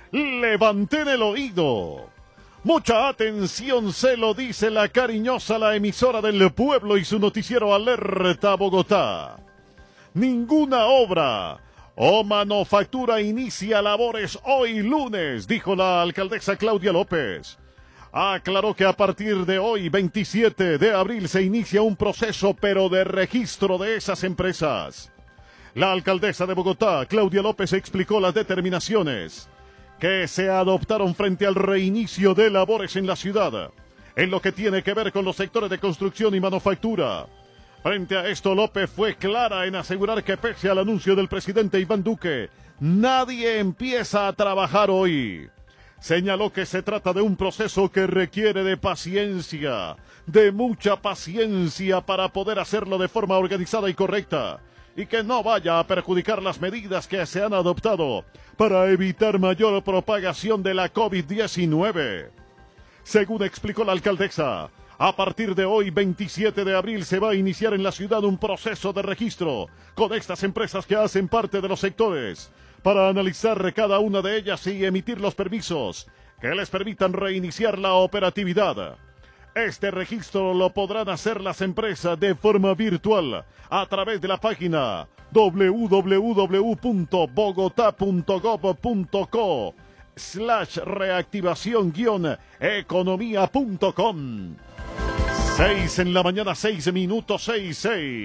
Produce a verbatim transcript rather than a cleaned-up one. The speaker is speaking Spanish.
Levanten el oído. Mucha atención, se lo dice la cariñosa, la emisora del pueblo y su noticiero Alerta Bogotá. Ninguna obra o manufactura inicia labores hoy lunes, dijo la alcaldesa Claudia López. Aclaró que a partir de hoy, veintisiete de abril, se inicia un proceso, pero de registro de esas empresas. La alcaldesa de Bogotá, Claudia López, explicó las determinaciones que se adoptaron frente al reinicio de labores en la ciudad, en lo que tiene que ver con los sectores de construcción y manufactura. Frente a esto, López fue clara en asegurar que pese al anuncio del presidente Iván Duque, nadie empieza a trabajar hoy. Señaló que se trata de un proceso que requiere de paciencia, de mucha paciencia para poder hacerlo de forma organizada y correcta, y que no vaya a perjudicar las medidas que se han adoptado para evitar mayor propagación de la COVID diecinueve. Según explicó la alcaldesa, a partir de hoy, veintisiete de abril, se va a iniciar en la ciudad un proceso de registro con estas empresas que hacen parte de los sectores, para analizar cada una de ellas y emitir los permisos que les permitan reiniciar la operatividad. Este registro lo podrán hacer las empresas de forma virtual a través de la página doble u doble u doble u punto bogotá punto gob punto co slash reactivación guión economía punto com. Seis en la mañana, seis minutos, seis, seis.